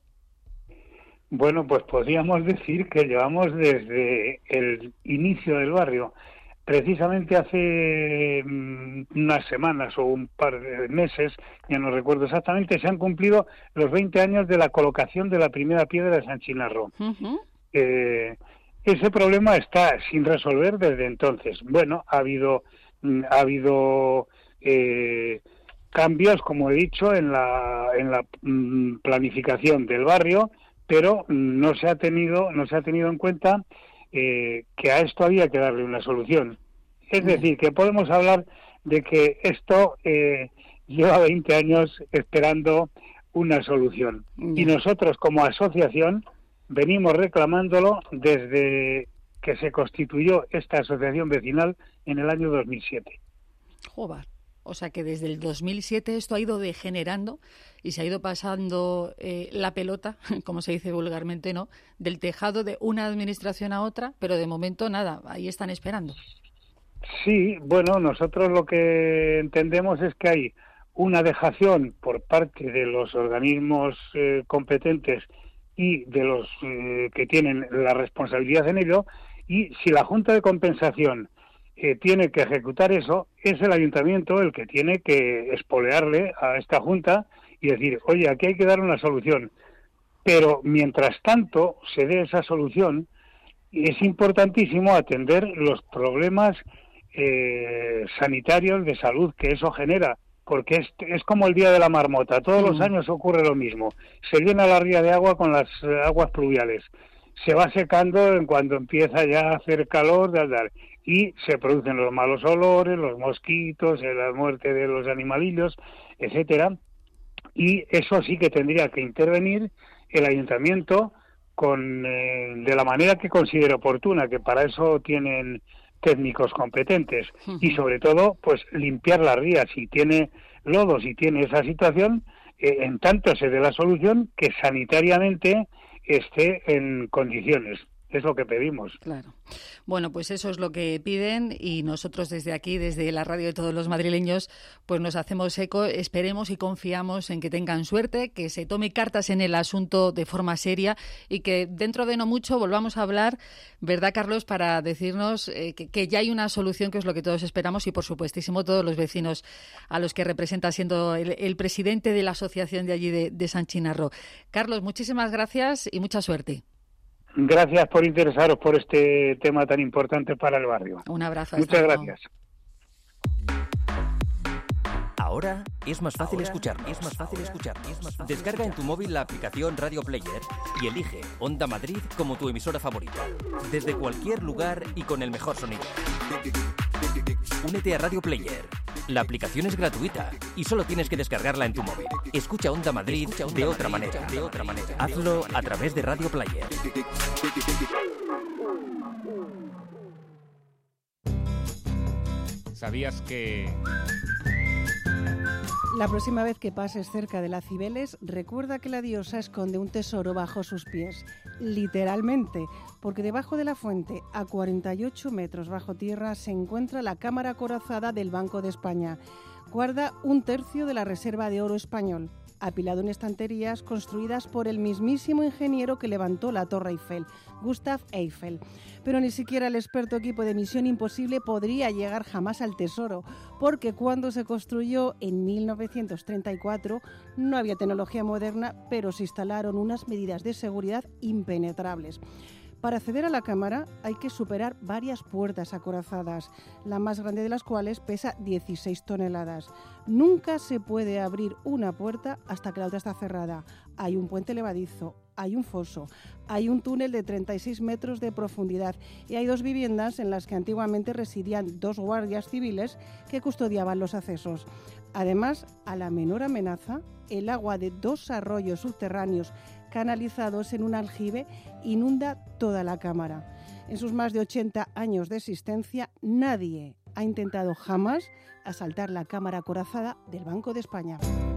Bueno, pues podríamos decir que llevamos desde el inicio del barrio. Precisamente hace mm, unas semanas o un par de meses, ya no recuerdo exactamente, se han cumplido los veinte años de la colocación de la primera piedra de San Chinarro. Uh-huh. Eh, ese problema está sin resolver desde entonces. Bueno, ha habido ha habido eh, cambios, como he dicho, en la en la mm, planificación del barrio, pero no se ha tenido no se ha tenido en cuenta eh, que a esto había que darle una solución. Es decir, que podemos hablar de que esto eh, lleva veinte años esperando una solución. Y nosotros, como asociación, venimos reclamándolo desde que se constituyó esta asociación vecinal en el año dos mil siete. Joder. O sea que desde el dos mil siete esto ha ido degenerando y se ha ido pasando eh, la pelota, como se dice vulgarmente, ¿no?, del tejado de una administración a otra, pero de momento nada, ahí están esperando. Sí, bueno, nosotros lo que entendemos es que hay una dejación por parte de los organismos eh, competentes y de los eh, que tienen la responsabilidad en ello, y si la Junta de Compensación eh, tiene que ejecutar eso, es el Ayuntamiento el que tiene que espolearle a esta Junta y decir, oye, aquí hay que dar una solución. Pero mientras tanto se dé esa solución, es importantísimo atender los problemas eh, sanitarios de salud que eso genera, porque es, es como el día de la marmota, todos mm. los años ocurre lo mismo, se llena la ría de agua con las eh, aguas pluviales, se va secando en cuando empieza ya a hacer calor, de andar, y se producen los malos olores, los mosquitos, la muerte de los animalillos, etcétera, y eso sí que tendría que intervenir el ayuntamiento con eh, de la manera que considere oportuna, que para eso tienen técnicos competentes, uh-huh. y sobre todo pues limpiar la ría. Si tiene lodo, si tiene esa situación, eh, en tanto se dé la solución que sanitariamente esté en condiciones. Es lo que pedimos. Claro. Bueno, pues eso es lo que piden y nosotros desde aquí, desde la radio de todos los madrileños, pues nos hacemos eco, esperemos y confiamos en que tengan suerte, que se tome cartas en el asunto de forma seria y que dentro de no mucho volvamos a hablar, ¿verdad, Carlos?, para decirnos eh, que, que ya hay una solución, que es lo que todos esperamos, y por supuestísimo todos los vecinos a los que representa, siendo el, el presidente de la asociación de allí de, de San Chinarro. Carlos, muchísimas gracias y mucha suerte. Gracias por interesaros por este tema tan importante para el barrio. Un abrazo. Muchas gracias. Ahora es más fácil escuchar, es más fácil escuchar, es más fácil. Descarga en tu móvil la aplicación Radio Player y elige Onda Madrid como tu emisora favorita. Desde cualquier lugar y con el mejor sonido. Únete a Radio Player. La aplicación es gratuita y solo tienes que descargarla en tu móvil. Escucha Onda Madrid de otra manera, de otra manera. Hazlo a través de Radio Player. ¿Sabías que...? La próxima vez que pases cerca de la Cibeles, recuerda que la diosa esconde un tesoro bajo sus pies, literalmente, porque debajo de la fuente, a cuarenta y ocho metros bajo tierra, se encuentra la cámara acorazada del Banco de España. Guarda un tercio de la reserva de oro español, apilado en estanterías construidas por el mismísimo ingeniero que levantó la Torre Eiffel, Gustave Eiffel. Pero ni siquiera el experto equipo de Misión Imposible podría llegar jamás al tesoro, porque cuando se construyó en mil novecientos treinta y cuatro no había tecnología moderna, pero se instalaron unas medidas de seguridad impenetrables. Para acceder a la cámara hay que superar varias puertas acorazadas, la más grande de las cuales pesa dieciséis toneladas. Nunca se puede abrir una puerta hasta que la otra está cerrada. Hay un puente levadizo, hay un foso, hay un túnel de treinta y seis metros de profundidad y hay dos viviendas en las que antiguamente residían dos guardias civiles que custodiaban los accesos. Además, a la menor amenaza, el agua de dos arroyos subterráneos canalizados en un aljibe inunda toda la cámara. En sus más de ochenta años de existencia, nadie ha intentado jamás asaltar la cámara acorazada del Banco de España.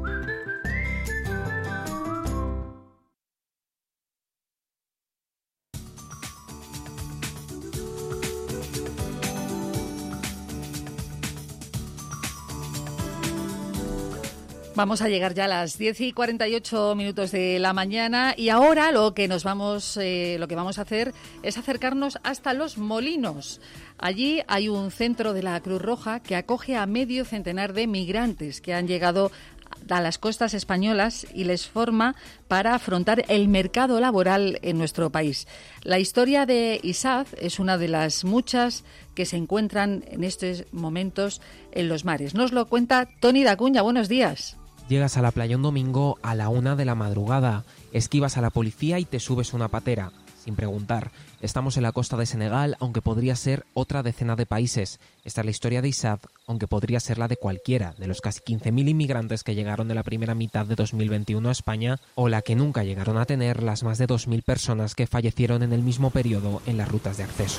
Vamos a llegar ya a las diez y cuarenta y ocho minutos de la mañana y ahora lo que nos vamos, eh, lo que vamos a hacer es acercarnos hasta Los Molinos. Allí hay un centro de la Cruz Roja que acoge a medio centenar de migrantes que han llegado a las costas españolas y les forma para afrontar el mercado laboral en nuestro país. La historia de Isad es una de las muchas que se encuentran en estos momentos en los mares. Nos lo cuenta Toni Dacuña. Buenos días. Llegas a la playa un domingo a la una de la madrugada, esquivas a la policía y te subes una patera, sin preguntar. Estamos en la costa de Senegal, aunque podría ser otra decena de países. Esta es la historia de Isad, aunque podría ser la de cualquiera de los casi quince mil inmigrantes que llegaron en la primera mitad de dos mil veintiuno a España, o la que nunca llegaron a tener las más de dos mil personas que fallecieron en el mismo periodo en las rutas de acceso.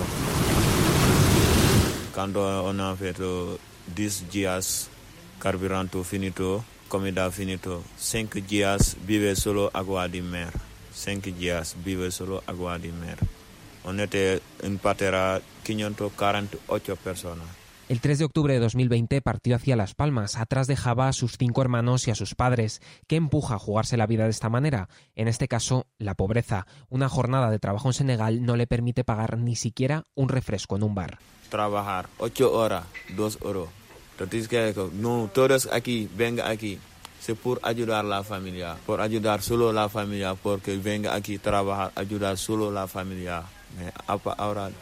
Cuando una vez diez días carburante finito, comida finito, cinco días vive solo agua de mar. Cinco días vive solo agua de mar. On était en patera quinientas cuarenta y ocho personas. El tres de octubre de dos mil veinte partió hacia Las Palmas. Atrás dejaba a sus cinco hermanos y a sus padres. ¿Qué empuja a jugarse la vida de esta manera? En este caso, la pobreza. Una jornada de trabajo en Senegal no le permite pagar ni siquiera un refresco en un bar. Trabajar ocho horas, dos euros. Entonces, que no, todos aquí, venga aquí. Es por ayudar a la familia, por ayudar solo a la familia, porque venga aquí a trabajar, ayudar solo a la familia. Ahora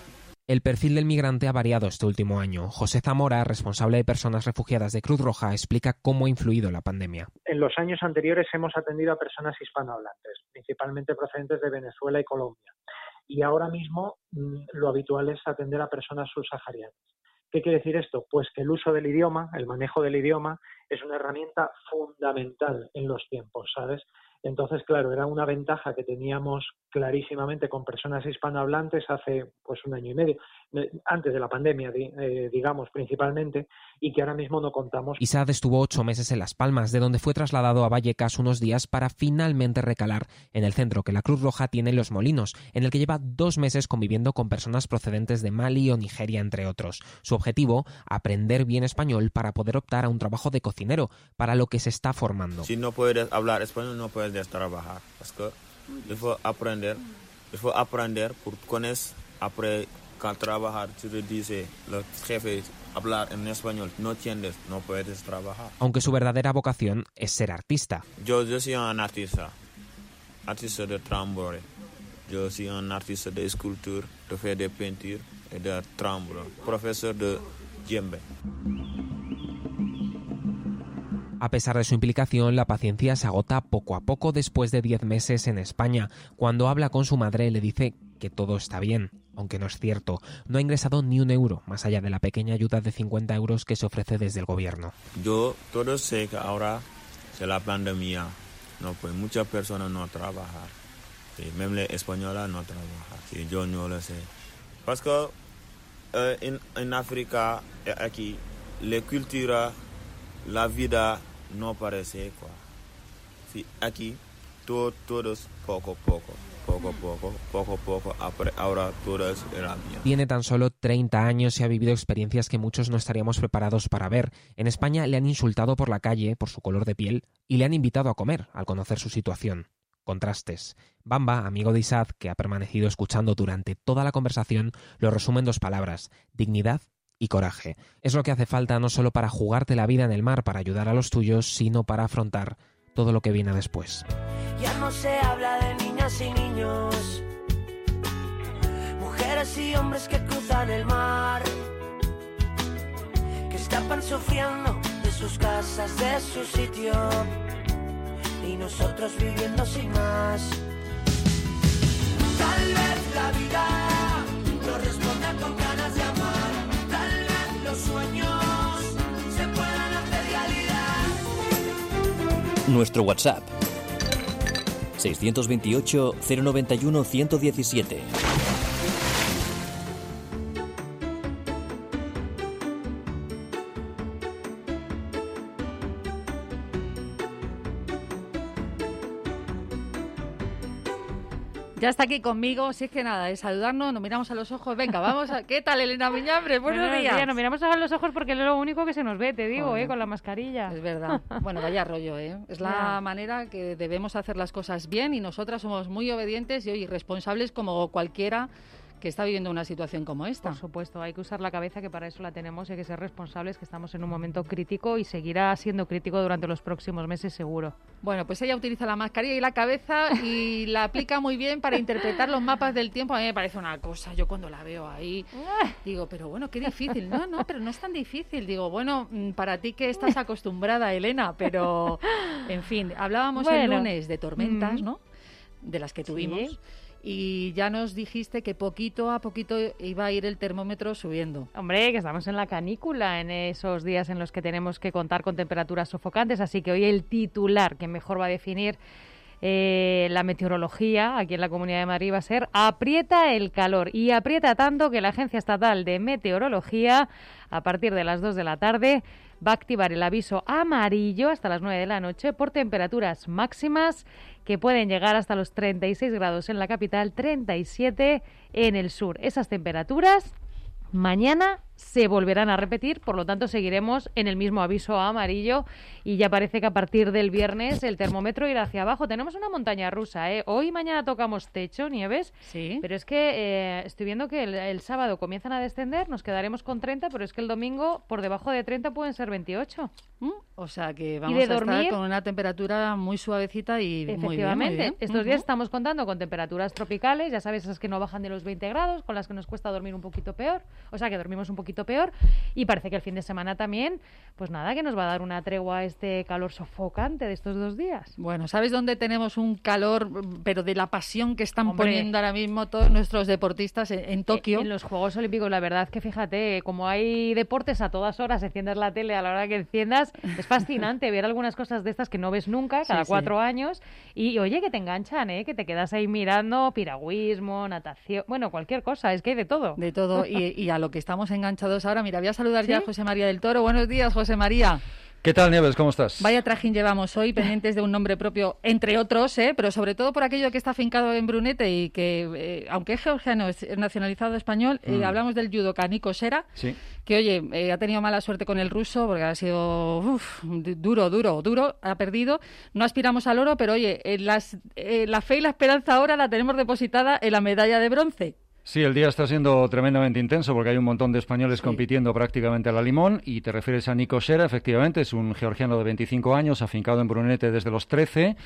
El perfil del migrante ha variado este último año. José Zamora, responsable de personas refugiadas de Cruz Roja, explica cómo ha influido la pandemia. En los años anteriores hemos atendido a personas hispanohablantes, principalmente procedentes de Venezuela y Colombia. Y ahora mismo mmm, lo habitual es atender a personas subsaharianas. ¿Qué quiere decir esto? Pues que el uso del idioma, el manejo del idioma, es una herramienta fundamental en los tiempos, ¿sabes? Entonces, claro, era una ventaja que teníamos clarísimamente con personas hispanohablantes hace pues un año y medio, antes de la pandemia, eh, digamos, principalmente, y que ahora mismo no contamos. Isad estuvo ocho meses en Las Palmas, de donde fue trasladado a Vallecas unos días para finalmente recalar en el centro que la Cruz Roja tiene en Los Molinos, en el que lleva dos meses conviviendo con personas procedentes de Mali o Nigeria, entre otros. Su objetivo, aprender bien español para poder optar a un trabajo de cocinero, para lo que se está formando. Si no puedes hablar español, no puedes trabajar, parce que il faut aprender, il faut aprender pour connaître après quand trabajar. Tu le dices, el jefe hablar en español, no entiendes, no puedes trabajar. Aunque su verdadera vocación es ser artista. Yo, yo soy un artista, artista de tambores. Yo soy un artista de escultura, de faire de peinture y de tambor, profesor de djembe. A pesar de su implicación, la paciencia se agota poco a poco después de diez meses en España. Cuando habla con su madre le dice que todo está bien, aunque no es cierto. No ha ingresado ni un euro, más allá de la pequeña ayuda de cincuenta euros que se ofrece desde el gobierno. Yo todo sé que ahora es la pandemia, no pues muchas personas no trabajan, y même les españolas no trabajan, y yo no lo sé. Porque eh, en, en África, aquí, la cultura, la vida no parece quoi. Sí, aquí todo, todos poco a poco, poco a poco, poco a poco, ahora todos eran bien. Tiene tan solo treinta años y ha vivido experiencias que muchos no estaríamos preparados para ver. En España le han insultado por la calle por su color de piel y le han invitado a comer al conocer su situación. Contrastes. Bamba, amigo de Isad, que ha permanecido escuchando durante toda la conversación, lo resume en dos palabras: dignidad y coraje. Es lo que hace falta no solo para jugarte la vida en el mar para ayudar a los tuyos, sino para afrontar todo lo que viene después. Ya no se habla de niñas y niños, mujeres y hombres que cruzan el mar, que escapan sufriendo de sus casas, de su sitio, y nosotros viviendo sin más. Tal vez la vida nos responda con ganas de amar. Los sueños se puedan hacer realidad. Nuestro WhatsApp seiscientos veintiocho, cero noventa y uno, ciento diecisiete. Ya está aquí conmigo, si es que nada, es saludarnos, nos miramos a los ojos, venga, vamos a... ¿Qué tal, Elena Miñambre? Buenos, Buenos días. días. Nos miramos a los ojos porque es lo único que se nos ve, te digo, oh, eh, con la mascarilla. Es verdad. Bueno, vaya rollo, ¿eh? Es la yeah. manera que debemos hacer las cosas bien y nosotras somos muy obedientes y hoy responsables como cualquiera que está viviendo una situación como esta. Por supuesto, hay que usar la cabeza, que para eso la tenemos, y hay que ser responsables, que estamos en un momento crítico y seguirá siendo crítico durante los próximos meses seguro. Bueno, pues ella utiliza la mascarilla y la cabeza y la aplica muy bien para interpretar los mapas del tiempo. A mí me parece una cosa, yo cuando la veo ahí digo, pero bueno, qué difícil. No, no, pero no es tan difícil. Digo, bueno, para ti que estás acostumbrada, Elena, pero en fin, hablábamos bueno. el lunes de tormentas, ¿no? De las que tuvimos. Sí. Y ya nos dijiste que poquito a poquito iba a ir el termómetro subiendo. Hombre, que estamos en la canícula, en esos días en los que tenemos que contar con temperaturas sofocantes, así que hoy el titular que mejor va a definir eh, la meteorología aquí en la Comunidad de Madrid va a ser aprieta el calor, y aprieta tanto que la Agencia Estatal de Meteorología a partir de las dos de la tarde va a activar el aviso amarillo hasta las nueve de la noche por temperaturas máximas que pueden llegar hasta los treinta y seis grados en la capital, treinta y siete en el sur. Esas temperaturas mañana se volverán a repetir, por lo tanto seguiremos en el mismo aviso amarillo, y ya parece que a partir del viernes el termómetro irá hacia abajo. Tenemos una montaña rusa, ¿eh? Hoy y mañana tocamos techo, Nieves, sí. Pero es que eh, estoy viendo que el, el sábado comienzan a descender, nos quedaremos con treinta, pero es que el domingo por debajo de treinta pueden ser veintiocho. ¿Mm? O sea que vamos de a dormir, estar con una temperatura muy suavecita y muy bien, muy efectivamente. bien. Estos Uh-huh. días estamos contando con temperaturas tropicales, ya sabes, esas que no bajan de los veinte grados, con las que nos cuesta dormir un poquito peor, o sea que dormimos un poquito peor, y parece que el fin de semana también, pues nada, que nos va a dar una tregua a este calor sofocante de estos dos días. Bueno, ¿sabes dónde tenemos un calor, pero de la pasión que están Hombre. poniendo ahora mismo todos nuestros deportistas en, en Tokio? En los Juegos Olímpicos, la verdad que fíjate, como hay deportes a todas horas, enciendes la tele a la hora que enciendas, es fascinante ver algunas cosas de estas que no ves nunca, cada Sí, cuatro sí. años, y oye, que te enganchan, ¿eh? Que te quedas ahí mirando piragüismo, natación, bueno, cualquier cosa, es que hay de todo. De todo, y, y a lo que estamos enganchados ahora. Mira, voy a saludar ya a ¿Sí? José María del Toro. Buenos días, José María. ¿Qué tal, Nieves? ¿Cómo estás? Vaya trajín llevamos hoy, pendientes de un nombre propio, entre otros, ¿eh? Pero sobre todo por aquello que está afincado en Brunete y que, eh, aunque es georgiano, es nacionalizado español, eh, Mm. hablamos del judoka Nico Sera, Sí. que, oye, eh, ha tenido mala suerte con el ruso porque ha sido uf, duro, duro, duro, ha perdido. No aspiramos al oro, pero, oye, eh, las, eh, la fe y la esperanza ahora la tenemos depositada en la medalla de bronce. Sí, el día está siendo tremendamente intenso porque hay un montón de españoles compitiendo prácticamente a la limón y te refieres a Nico Sera, efectivamente, es un georgiano de veinticinco años, afincado en Brunete desde los trece,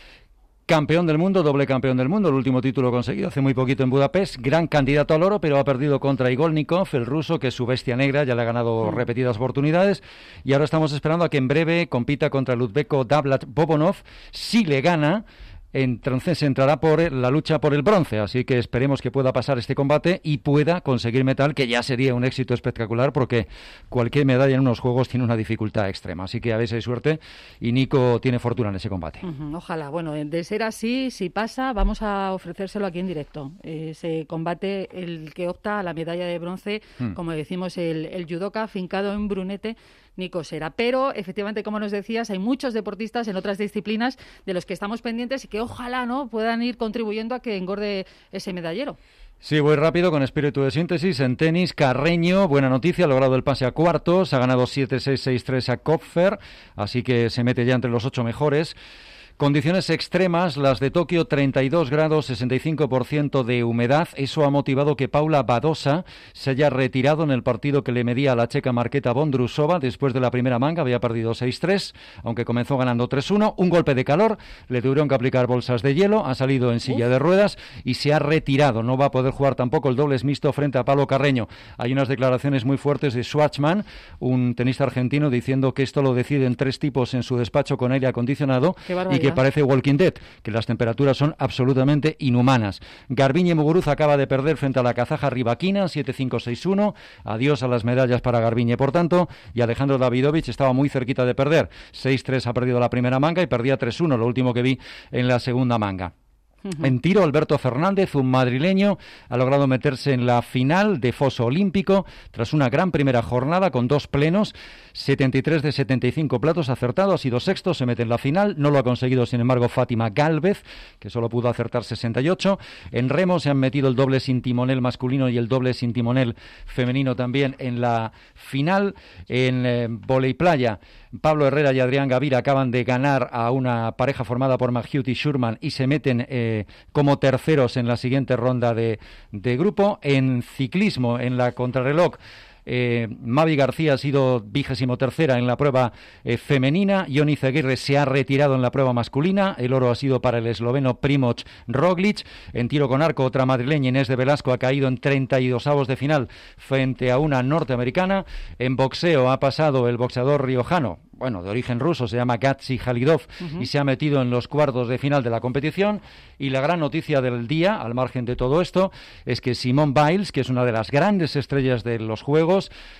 campeón del mundo, doble campeón del mundo, el último título conseguido hace muy poquito en Budapest, gran candidato al oro, pero ha perdido contra Igolnikov, el ruso, que es su bestia negra, ya le ha ganado Mm. repetidas oportunidades, y ahora estamos esperando a que en breve compita contra el uzbeko Davlat Bobonov. Si le gana, entonces entrará por la lucha por el bronce, así que esperemos que pueda pasar este combate y pueda conseguir metal, que ya sería un éxito espectacular porque cualquier medalla en unos juegos tiene una dificultad extrema, así que a ver si hay suerte y Nico tiene fortuna en ese combate. Ujú, ojalá. Bueno, de ser así, si pasa, vamos a ofrecérselo aquí en directo. Ese combate, el que opta a la medalla de bronce, Hmm. como decimos, el, el judoka afincado en Brunete, Nico Sera. Pero, efectivamente, como nos decías, hay muchos deportistas en otras disciplinas de los que estamos pendientes y que ojalá no puedan ir contribuyendo a que engorde ese medallero. Sí, voy rápido con espíritu de síntesis. En tenis, Carreño, buena noticia, ha logrado el pase a cuartos, ha ganado siete seis, seis tres a Kopfer, así que se mete ya entre los ocho mejores. Condiciones extremas, las de Tokio, treinta y dos grados, sesenta y cinco por ciento de humedad. Eso ha motivado que Paula Badosa se haya retirado en el partido que le medía a la checa Marketa Vondrusova después de la primera manga. Había perdido seis tres, aunque comenzó ganando tres uno. Un golpe de calor, le tuvieron que aplicar bolsas de hielo, ha salido en silla de ruedas y se ha retirado. No va a poder jugar tampoco el dobles mixto frente a Pablo Carreño. Hay unas declaraciones muy fuertes de Schwartzman, un tenista argentino, diciendo que esto lo deciden tres tipos en su despacho con aire acondicionado y que parece Walking Dead, que las temperaturas son absolutamente inhumanas. Garbiñe Muguruza acaba de perder frente a la kazaja Rybakina, siete cinco seis uno. Adiós a las medallas para Garbiñe, por tanto, y Alejandro Davidovich estaba muy cerquita de perder. seis tres ha perdido la primera manga y perdía tres uno, lo último que vi en la segunda manga. En tiro, Alberto Fernández, un madrileño, ha logrado meterse en la final de foso olímpico tras una gran primera jornada con dos plenos, setenta y tres de setenta y cinco platos acertados, ha sido sexto, se mete en la final. No lo ha conseguido, sin embargo, Fátima Gálvez, que solo pudo acertar sesenta y ocho. En remo se han metido el doble sin timonel masculino y el doble sin timonel femenino también en la final. En eh, vóley playa, Pablo Herrera y Adrián Gavira acaban de ganar a una pareja formada por Mahut y Schurman y se meten eh, como terceros en la siguiente ronda de, de grupo. En ciclismo, en la contrarreloj, Eh, Mavi García ha sido vigésimo tercera en la prueba eh, femenina. Ioni Zaguirre se ha retirado en la prueba masculina. El oro ha sido para el esloveno Primoz Roglic. En tiro con arco, otra madrileña, Inés de Velasco, ha caído en treinta y dos avos de final frente a una norteamericana. En boxeo ha pasado el boxeador riojano, bueno, de origen ruso, se llama Gatsi Halidov, uh-huh. y se ha metido en los cuartos de final de la competición. Y la gran noticia del día, al margen de todo esto, es que Simone Biles, que es una de las grandes estrellas de los Juegos,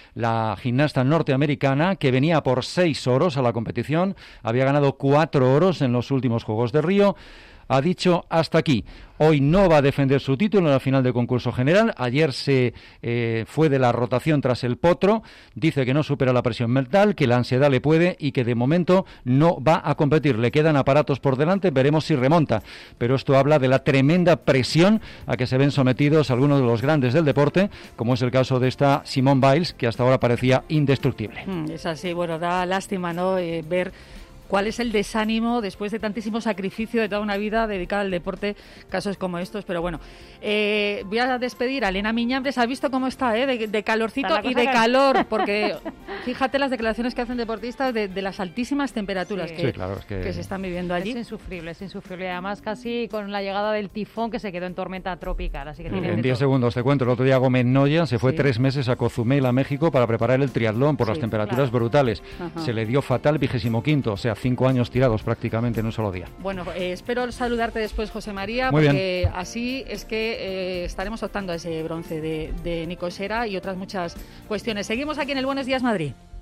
la gimnasta norteamericana, que venía por seis oros a la competición, había ganado cuatro oros en los últimos Juegos de Río, ha dicho hasta aquí. Hoy no va a defender su título en la final de concurso general. Ayer se eh, fue de la rotación tras el potro. Dice que no supera la presión mental, que la ansiedad le puede y que de momento no va a competir. Le quedan aparatos por delante, veremos si remonta. Pero esto habla de la tremenda presión a que se ven sometidos algunos de los grandes del deporte, como es el caso de esta Simone Biles, que hasta ahora parecía indestructible. Mm, es así, bueno, da lástima, ¿no?, eh, ver cuál es el desánimo después de tantísimo sacrificio de toda una vida dedicada al deporte, casos como estos. Pero bueno, eh, voy a despedir a Elena Miñambres. ¿Has visto cómo está, eh? de, de calorcito y de calor? Porque fíjate las declaraciones que hacen deportistas de, de las altísimas temperaturas sí. Que, sí, claro, es que... que se están viviendo allí. Es insufrible, es insufrible. Además, casi con la llegada del tifón que se quedó en tormenta tropical. Así que en tiene diez segundos te cuento. El otro día Gómez Noya se fue Sí. tres meses a Cozumel, a México, para preparar el triatlón por Sí, las temperaturas claro. brutales. Ajá. Se le dio fatal, vigésimo quinto, o sea, cinco años tirados prácticamente en un solo día. Bueno, eh, espero saludarte después, José María, Muy porque así es que eh, estaremos optando a ese bronce de, de Nico Sera y otras muchas cuestiones. Seguimos aquí en el Buenos Días Madrid.